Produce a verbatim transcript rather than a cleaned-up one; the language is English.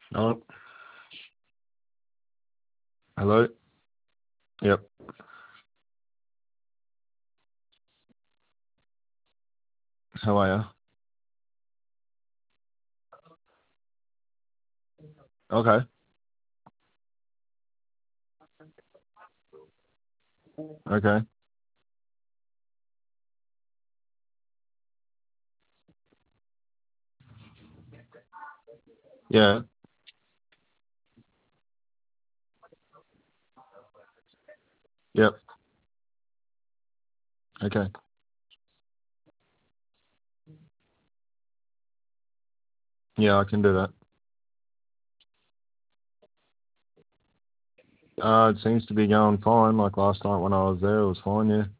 Oh, hello. Yep. How are you? Okay. Okay. Yeah. Yep. Okay. Yeah, I can do that. Uh, it seems to be going fine. Like last night when I was there, it was fine. Yeah.